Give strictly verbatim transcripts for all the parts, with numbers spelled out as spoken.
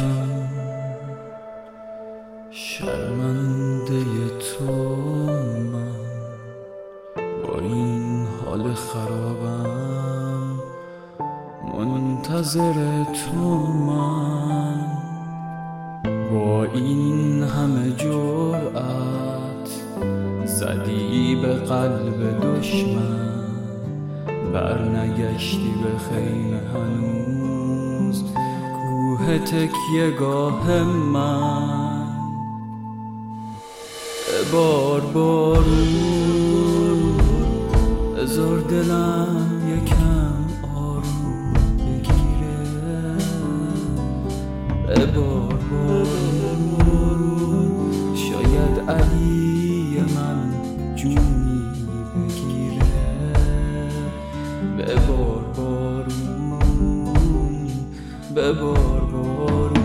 باشم شرمنده تو من، با این حال خرابم منتظر تو من، با این همه جرأت زدی به قلب دشمن، برنگشتی به خیمه هنوز کوه تکیه گاه من. بار بارون بذار دلم یکم آروم بگیره، بار بارون شاید علی من جونی بگیره، ببار بارون ببار بارون.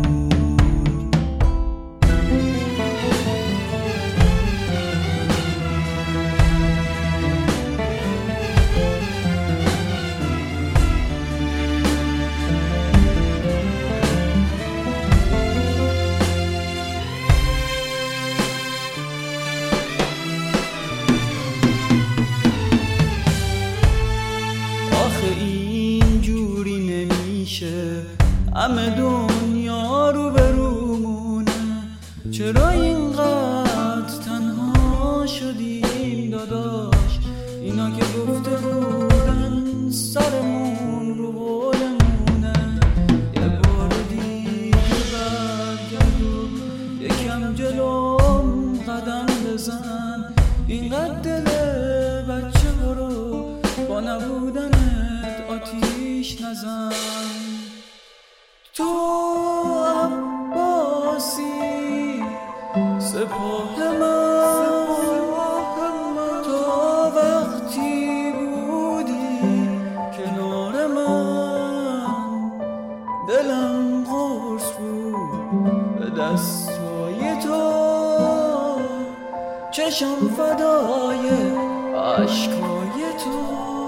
اینجوری نمیشه همه دنیا رو برومونه، چرا اینقدر تنها شدیم داداش؟ اینا که گفته بودن سرمون رو قولمونه، یه بار دیگه برگرد و یکم جلوم قدم بزن، اینقدر دل بچه برو با نبودن آتیش نزن. تو عباسی سپاه من، تا وقتی بودی کنار من، دلم قرص بود به دستای تو، چشم فدای عشقای تو.